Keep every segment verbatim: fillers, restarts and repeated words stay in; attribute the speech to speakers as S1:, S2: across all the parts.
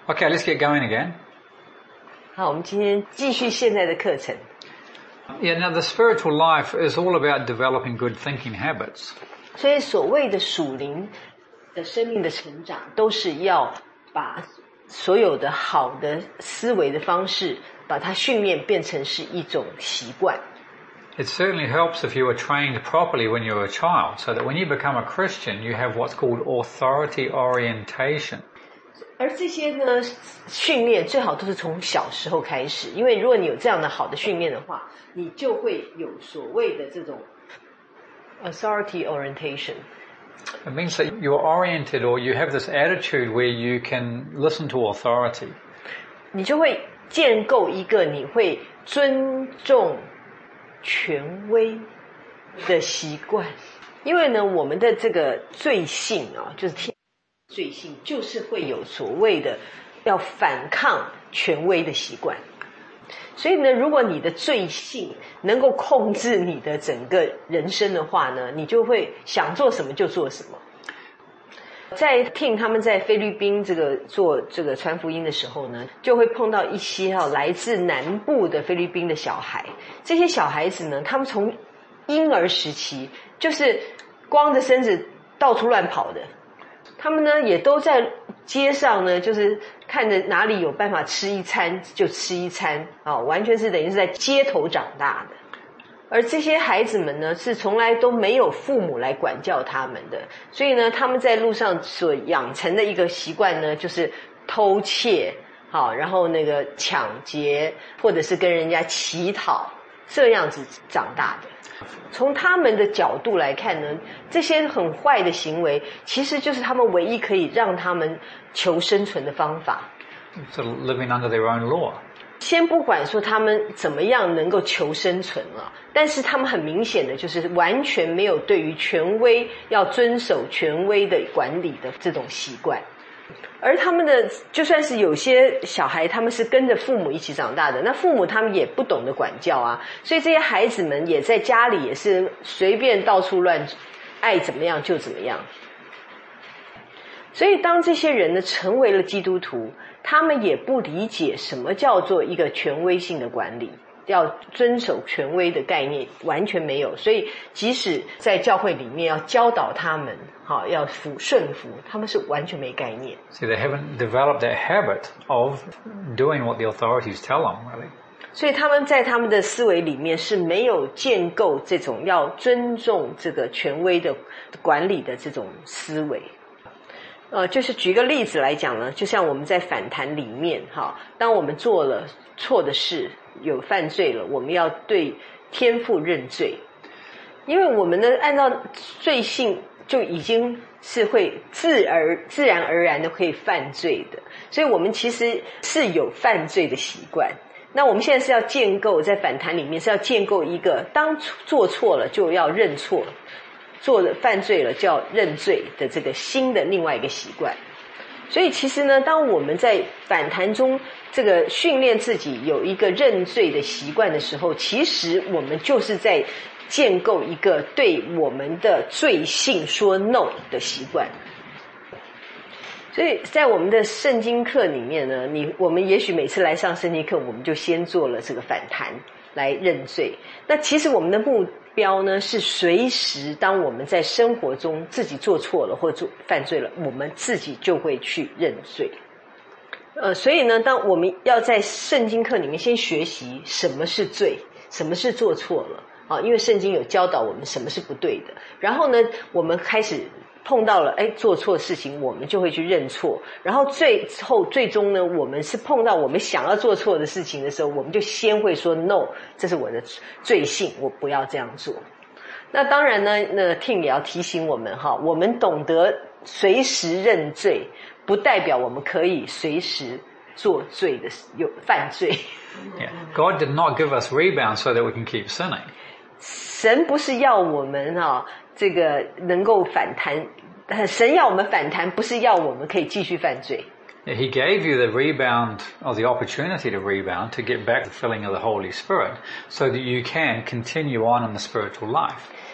S1: Okay, let's get going again.
S2: 好，我们今天继续现在的课程。
S1: Yeah, now the spiritual life is all about developing good thinking habits.
S2: 所以所谓的属灵的生命的成长，都是要把所有的好的思维的方式，把它训练变成是一种习惯。
S1: It certainly helps if you were trained properly when you were a child, so that when you become a Christian, you have what's called authority orientation.
S2: 而这些呢，训练最好都是从小时候开始，因为如果你有这样的好的训练的话，你就会有所谓的这种 authority orientation.
S1: It means that you're oriented or you have this attitude where you can listen to authority.
S2: 你就会建构一个你会尊重权威的习惯，因为呢，我们的这个罪性啊，就是天罪性，就是会有所谓的要反抗权威的习惯。所以呢，如果你的罪性能够控制你的整个人生的话呢，你就会想做什么就做什么。在听他们在菲律宾这个做这个传福音的时候呢，就会碰到一些哈、啊、来自南部的菲律宾的小孩。这些小孩子呢，他们从婴儿时期就是光着身子到处乱跑的。他们呢也都在街上呢，就是看着哪里有办法吃一餐就吃一餐啊，完全是等于是在街头长大的。而这些孩子们呢，是从来都没有父母来管教他们的，所以呢，他们在路上所养成的一个习惯呢，就是偷窃，好，然后那个抢劫，或者是跟人家乞讨，这样子长大的。从他们的角度来看呢，这些很坏的行为，其实就是他们唯一可以让他们求生存的方法。
S1: So living under their own law.
S2: 先不管说他们怎么样能够求生存了，但是他们很明显的就是完全没有对于权威要遵守权威的管理的这种习惯。而他们的就算是有些小孩他们是跟着父母一起长大的，那父母他们也不懂得管教啊，所以这些孩子们也在家里也是随便到处乱，爱怎么样就怎么样。所以当这些人呢成为了基督徒，他们也不理解什么叫做一个权威性的管理，要遵守权威的概念完全没有。所以即使在教会里面要教导他们好要服顺服，他们是完全没概念。
S1: So they haven't developed that habit of doing what the authorities tell them, really.
S2: 所以他们在他们的思维里面是没有建构这种要尊重这个权威的管理的这种思维。呃，就是举个例子来讲呢，就像我们在反弹里面哈，当我们做了错的事，有犯罪了，我们要对天父认罪，因为我们呢按照罪性就已经是会自而自然而然的可以犯罪的，所以我们其实是有犯罪的习惯。那我们现在是要建构在反弹里面是要建构一个当做错了就要认错，做了犯罪了就要认罪的这个新的另外一个习惯。所以其实呢，当我们在反弹中这个训练自己有一个认罪的习惯的时候，其实我们就是在建构一个对我们的罪性说 no 的习惯。所以在我们的圣经课里面呢，你我们也许每次来上圣经课，我们就先做了这个反弹来认罪。那其实我们的目标呢是随时当我们在生活中自己做错了或做犯罪了，我们自己就会去认罪。呃，所以呢，当我们要在圣经课里面先学习什么是罪，什么是做错了啊，因为圣经有教导我们什么是不对的。然后呢，我们开始碰到了哎做错事情，我们就会去认错。然后最后最终呢，我们是碰到我们想要做错的事情的时候，我们就先会说 no， 这是我的罪性，我不要这样做。那当然呢，那 Tim 也要提醒我们哈，我们懂得随时认罪，不代表我们可以随时做罪的有犯罪。
S1: Yeah. God did not give us rebound so that we can keep sinning.
S2: 神不是要我们啊，这个能够反弹，神要我们反弹，不是要我们可以继续犯罪。
S1: He gave you the rebound, or the opportunity to rebound, to get back the filling of the Holy Spirit, so that you can continue on in the spiritual life.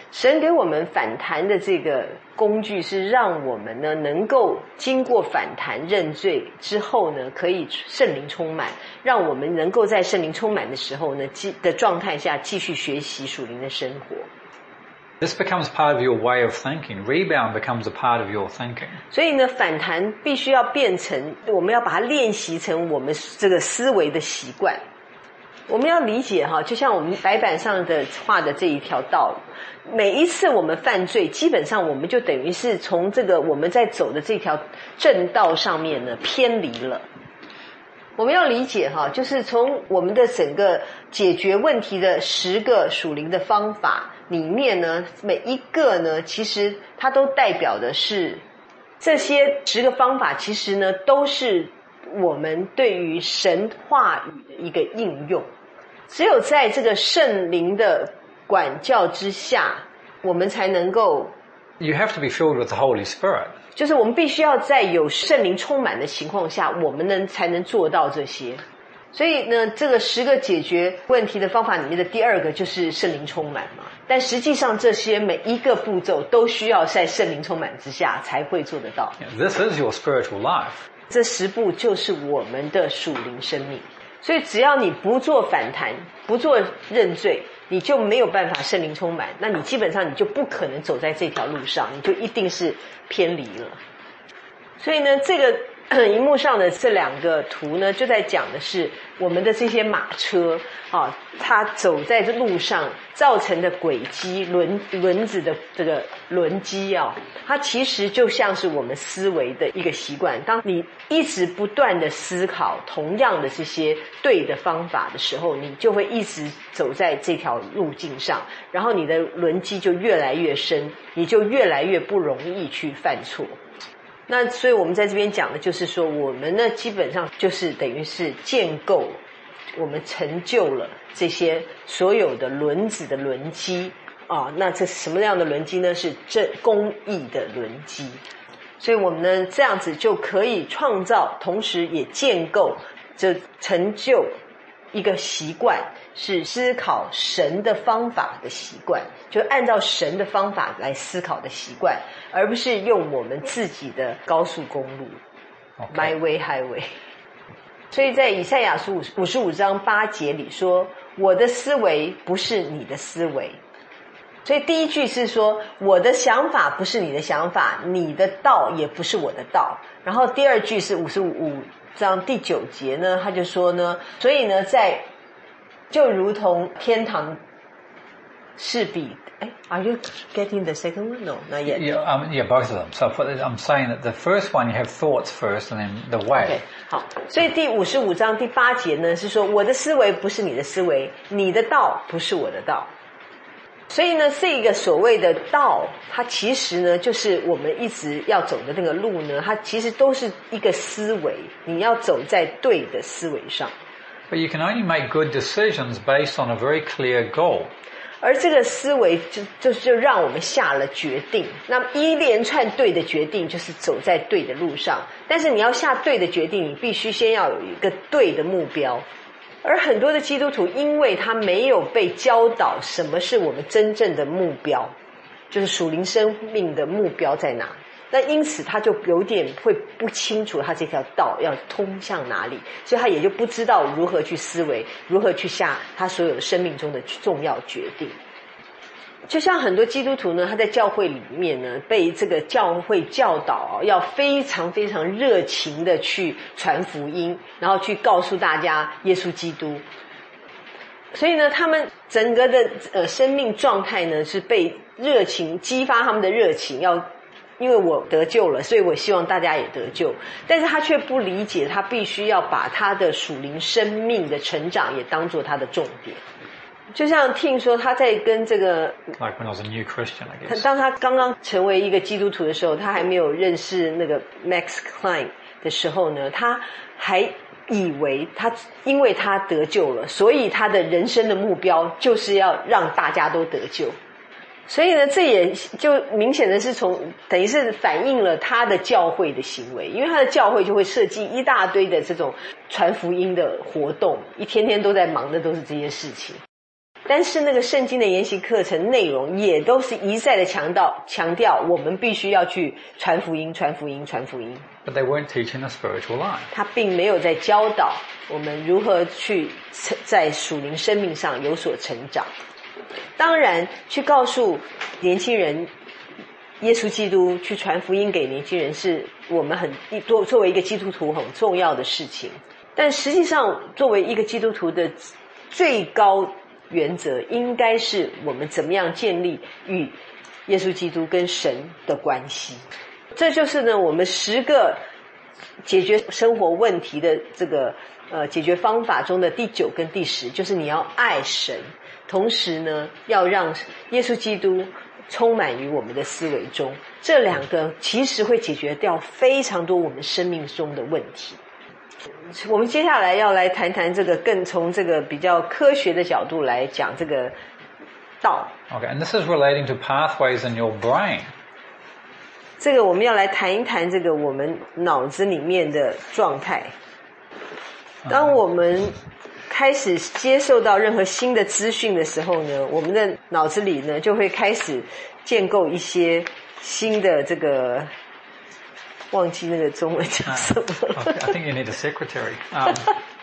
S2: 神给我们反弹的这个工具是让我们呢能够经过反弹认罪之后呢，可以圣灵充满，让我们能够在圣灵充满的时候呢的状态下继续学习属灵的生活。
S1: This becomes part of your way of thinking. Rebound becomes a part of your thinking.
S2: 所以呢，反弹必须要变成，我们要把它练习成我们这个思维的习惯。我们要理解哈，就像我们白板上的画的这一条道路，每一次我们犯罪，基本上我们就等于是从这个我们在走的这条正道上面呢偏离了。我们要理解哈，就是从我们的整个解决问题的十个属灵的方法里面呢，每一个呢，其实它都代表的是这些十个方法，其实呢都是我们对于神话语的一个应用。只有在这个圣灵的管教之下，我们才能够
S1: You have to be filled with the Holy Spirit.
S2: 就是我们必须要在有圣灵充满的情况下，我们能才能做到这些。所以呢，这个十个解决问题的方法里面的第二个就是圣灵充满嘛。但实际上这些每一个步骤都需要在圣灵充满之下才会做得到。
S1: This is your spiritual life.
S2: 这十步就是我们的属灵生命。所以只要你不做反弹，不做认罪，你就没有办法圣灵充满，那你基本上你就不可能走在这条路上，你就一定是偏离了。所以呢，这个荧幕上的这两个图呢，就在讲的是我们的这些马车啊，它走在这路上造成的轨迹，轮轮子的这个轮机啊，它其实就像是我们思维的一个习惯。当你一直不断的思考同样的这些对的方法的时候，你就会一直走在这条路径上，然后你的轮机就越来越深，你就越来越不容易去犯错。那所以我们在这边讲的就是说，我们呢基本上就是等于是建构，我们成就了这些所有的轮子的轮机啊。那这什么样的轮机呢？是正公义的轮机。所以我们呢这样子就可以创造，同时也建构，这成就一个习惯，是思考神的方法的习惯，就按照神的方法来思考的习惯，而不是用我们自己的高速公路、okay. My way highway。 所以在以赛亚书五十五章八节里说，我的思维不是你的思维。所以第一句是说，我的想法不是你的想法，你的道也不是我的道。然后第二句是五十五章第九节呢，他就说呢，所以呢在就如同天堂是比哎 Are you getting the second one? No, not yet.
S1: Yeah, um, yeah, both of them. So I'm saying that the first one you have thoughts first and then the way.
S2: Okay, 好，所以第五十五章第八节呢是说，我的思维不是你的思维，你的道不是我的道。所以呢，这个所谓的道，它其实呢，就是我们一直要走的那个路呢，它其实都是一个思维，你要走在对的思维上。
S1: But you can only make good decisions based on a very clear goal.
S2: 而这个思维就就就让我们下了决定，那么一连串对的决定就是走在对的路上。但是你要下对的决定，你必须先要有一个对的目标。而很多的基督徒因为他没有被教导什么是我们真正的目标，就是属灵生命的目标在哪，那因此他就有点会不清楚他这条道要通向哪里，所以他也就不知道如何去思维，如何去下他所有的生命中的重要决定。就像很多基督徒呢，他在教会里面呢，被这个教会教导、哦、要非常非常热情的去传福音，然后去告诉大家耶稣基督。所以呢，他们整个的呃生命状态呢，是被热情激发他们的热情，要因为我得救了，所以我希望大家也得救。但是他却不理解，他必须要把他的属灵生命的成长也当作他的重点。就像听说他在跟这个
S1: Like when I was a new Christian, I guess.
S2: 当他刚刚成为一个基督徒的时候，他还没有认识那个 Max Klein 的时候呢，他还以为他因为他得救了，所以他的人生的目标就是要让大家都得救。所以呢，这也就明显的是从等于是反映了他的教会的行为，因为他的教会就会设计一大堆的这种传福音的活动，一天天都在忙的都是这些事情。 但是那个圣经的研习课程内容也都是一再的强调强调我们必须要去传福音传福音传福音。
S1: But they weren't teaching the spiritual life.
S2: 他并没有在教导我们如何去在属灵生命上有所成长。当然去告诉年轻人耶稣基督，去传福音给年轻人，是我们很作作为一个基督徒很重要的事情。但实际上作为一个基督徒的最高原则，应该是我们怎么样建立与耶稣基督跟神的关系。这就是呢我们十个解决生活问题的这个呃解决方法中的第九跟第十，就是你要爱神，同时呢要让耶稣基督充满于我们的思维中。这两个其实会解决掉非常多我们生命中的问题。我们接下来要来谈谈这个更从这个比较科学的角度来讲这个道。
S1: Okay, and this is relating to pathways in your brain.
S2: 这个我们要来谈一谈这个我们脑子里面的状态。当我们开始接受到任何新的资讯的时候呢，我们的脑子里呢就会开始建构一些新的这个，忘记那个中文叫什么。
S1: Uh, okay, I think you need a secretary. Um,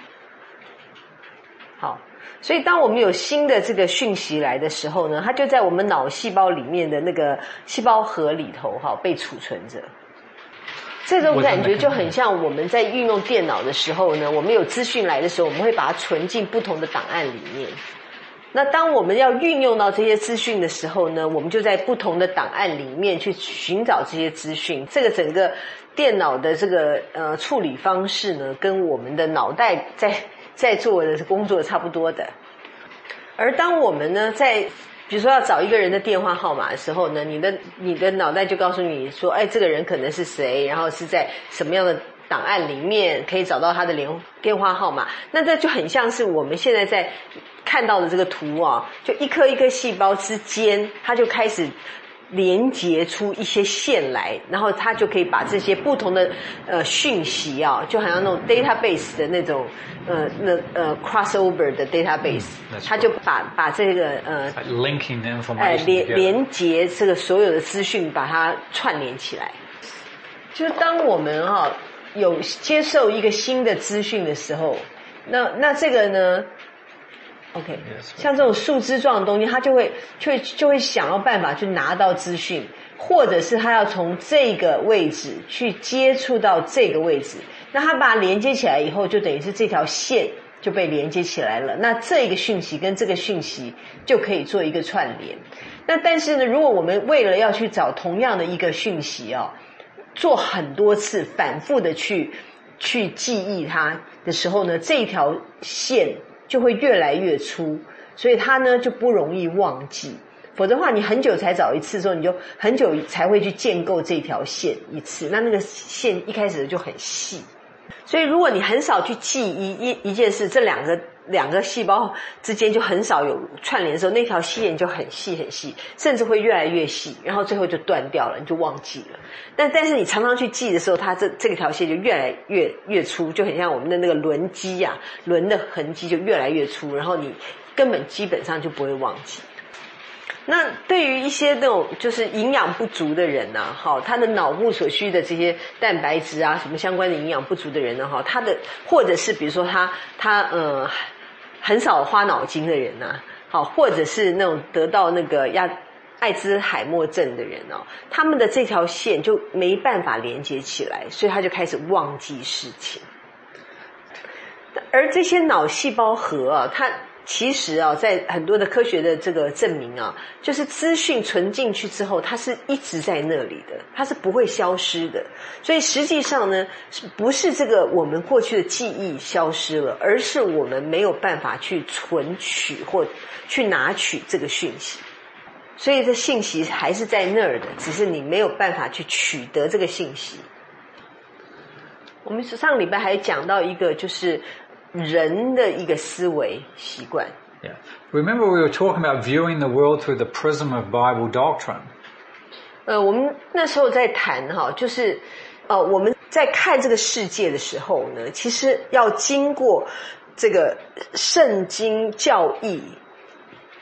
S2: 好，所以当我们有新的这个讯息来的时候呢，它就在我们脑细胞里面的那个细胞核里头哈被储存着。这种感觉就很像我们在运用电脑的时候呢，我们有资讯来的时候，我们会把它存进不同的档案里面。那当我们要运用到这些资讯的时候呢，我们就在不同的档案里面去寻找这些资讯。这个整个电脑的这个呃处理方式呢，跟我们的脑袋在在做的工作差不多的。而当我们呢在比如说要找一个人的电话号码的时候呢，你的你的脑袋就告诉你说，哎，这个人可能是谁，然后是在什么样的档案里面可以找到他的连电话号码。那这就很像是我们现在在看到的这个图啊，就一颗一颗细胞之间，它就开始连接出一些线来，然后它就可以把这些不同的呃讯息啊，就好像那种 database 的那种呃那呃 crossover 的 database， 它就把把这个呃
S1: like linking the information
S2: 呃连
S1: together.
S2: 连接这个所有的资讯，把它串联起来。就是当我们哈、啊、有接受一个新的资讯的时候，那那这个呢？ OK， 像这种树枝状的东西，它就会就会就会想要办法去拿到资讯，或者是它要从这个位置去接触到这个位置，那它把它连接起来以后，就等于是这条线就被连接起来了。那这个讯息跟这个讯息就可以做一个串联。那但是呢，如果我们为了要去找同样的一个讯息啊，做很多次反复的去去记忆它的时候呢，这条线就会越来越粗，所以它呢就不容易忘记。否则的话，你很久才找一次之后，你就很久才会去建构这条线一次。那那个线一开始就很细，所以如果你很少去记一一一件事，这两个两个细胞之间就很少有串联的时候，那条线就很细很细，甚至会越来越细，然后最后就断掉了，你就忘记了。但但是你常常去记的时候，它这这条线就越来越越粗，就很像我们的那个轮机啊，轮的痕迹就越来越粗，然后你根本基本上就不会忘记。那对于一些那种就是营养不足的人呢、啊，好，他的脑部所需的这些蛋白质啊，什么相关的营养不足的人呢，哈，他的或者是比如说他他呃很少花脑筋的人呢、啊，好，或者是那种得到那个亚艾滋海默症的人哦，他们的这条线就没办法连接起来，所以他就开始忘记事情。而这些脑细胞核啊，它其实啊，在很多的科学的这个证明啊，就是资讯存进去之后，它是一直在那里的，它是不会消失的。所以实际上呢，不是这个我们过去的记忆消失了，而是我们没有办法去存取或去拿取这个讯息。所以这信息还是在那儿的，只是你没有办法去取得这个信息。我们上个礼拜还讲到一个，就是人的一个思维习惯。
S1: Yeah. Remember we were talking about viewing the world through the prism of Bible doctrine.
S2: 呃，我们那时候在谈哈，就是呃我们在看这个世界的时候呢，其实要经过这个圣经教义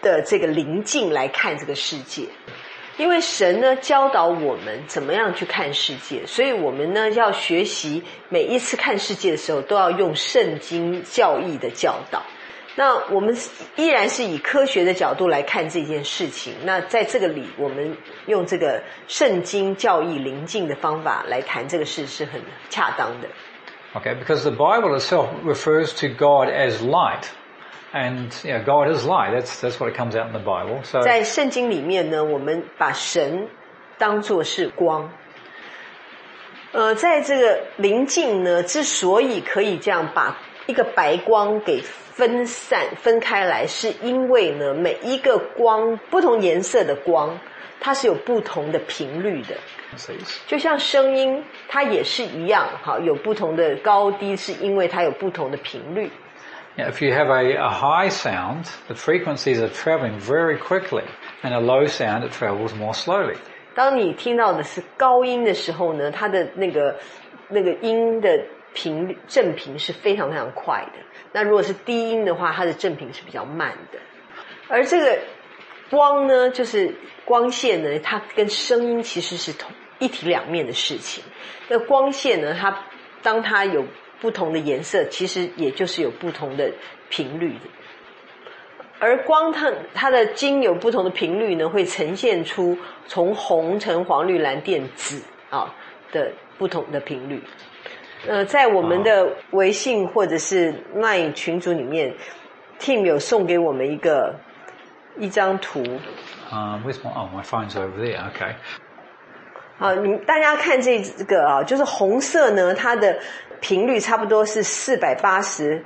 S2: 的这个灵境来看这个世界。因为神呢教导我们怎么样去看世界，所以我们呢要学习每一次看世界的时候都要用圣经教义的教导。那我们依然是以科学的角度来看这件事情，那在这个里我们用这个圣经教义灵境的方法来谈这个事是很恰当的。
S1: Okay, because the Bible itself refers to God as light. And yeah, God is light. That's that's what it comes out in the Bible. So
S2: 在圣经里面呢，我们把神当作是光。呃，在这个灵境呢，之所以可以这样把一个白光给分散分开来，是因为呢，每一个光不同颜色的光，它是有不同的频率的。就像声音，它也是一样，哈，有不同的高低，是因为它有不同的频率。
S1: Yeah, if you have a, a high sound, the frequencies are traveling very quickly, and a low sound, it travels more slowly.
S2: 当你听到的是高音的时候呢，它的那个那个音的频率振频是非常非常快的。那如果是低音的话，它的振频是比较慢的。而这个光呢，就是光线呢，它跟声音其实是同一体两面的事情。那光线呢，它当它有不同的颜色，其实也就是有不同的频率的。而光它它的经有不同的频率呢，会呈现出从红橙黄绿蓝靛紫啊的不同的频率。呃，在我们的微信或者是 LINE 群组里面 ，Tim 有送给我们一个一张图。
S1: Um, where's my? Oh, my phone's over there. Okay.
S2: 好，你们大家看这个啊，就是红色呢，它的频率差不多是四百八十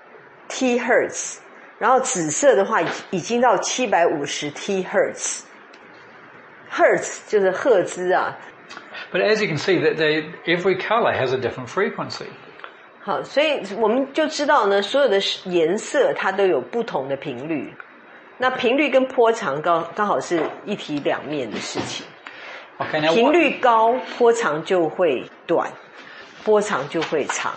S2: T Hertz， 然后紫色的话已经到七百五十 T Hertz。Hertz 就是赫兹啊。
S1: But as you can see, that they, every color has a different frequency.
S2: 好，所以我们就知道呢，所有的颜色它都有不同的频率。那频率跟波长刚刚好是一体两面的事情。
S1: Okay, now
S2: 频率高，波长就会短，波长就会长。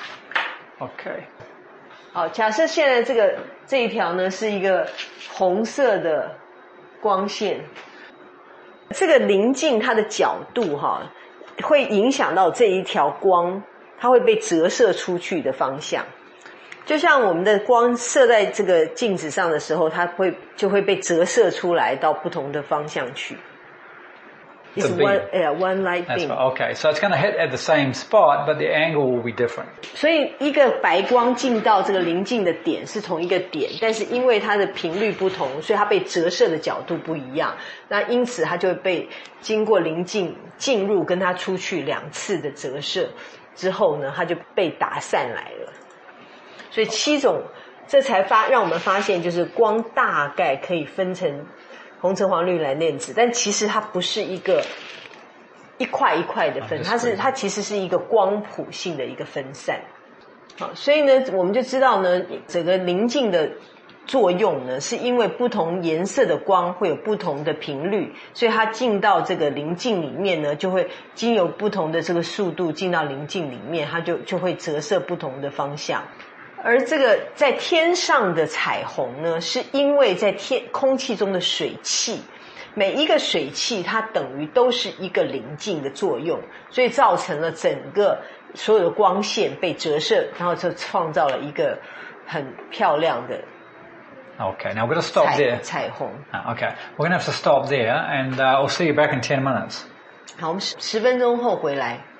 S1: Okay.
S2: 好，假设现在这个这一条呢是一个红色的光线，这个临近它的角度哈，会影响到这一条光，它会被折射出去的方向。就像我们的光射在这个镜子上的时候，它会就会被折射出来到不同的方向去。It's one, yeah, one light beam.
S1: That's right. Okay, so it's going to hit at the same spot, but the angle will be different.
S2: 所以一个白光进到这个临近的点是同一个点，但是因为它的频率不同，所以它被折射的角度不一样。那因此它就会被经过临近进入跟它出去两次的折射之后呢，它就被打散来了。所以七种，这才发让我们发现，就是光大概可以分成红橙黄绿蓝靛紫，但其实它不是一个一块一块的分，它是它其实是一个光谱性的一个分散。好，所以呢，我们就知道呢，整个临近的作用呢，是因为不同颜色的光会有不同的频率，所以它进到这个临近里面呢，就会经由不同的这个速度进到临近里面，它就就会折射不同的方向。而这个在天上的彩虹呢，是因为在天空气中的水汽，每一个水汽它等于都是一个临近的作用，所以造成了整个所有的光线被折射，然后就创造了一个很漂亮的
S1: Okay, now we're going to stop
S2: 彩
S1: there.
S2: 彩虹。
S1: Okay, we're going to have to stop there, and uh, I'll see you back in ten minutes.
S2: 好，我们十十分钟后回来。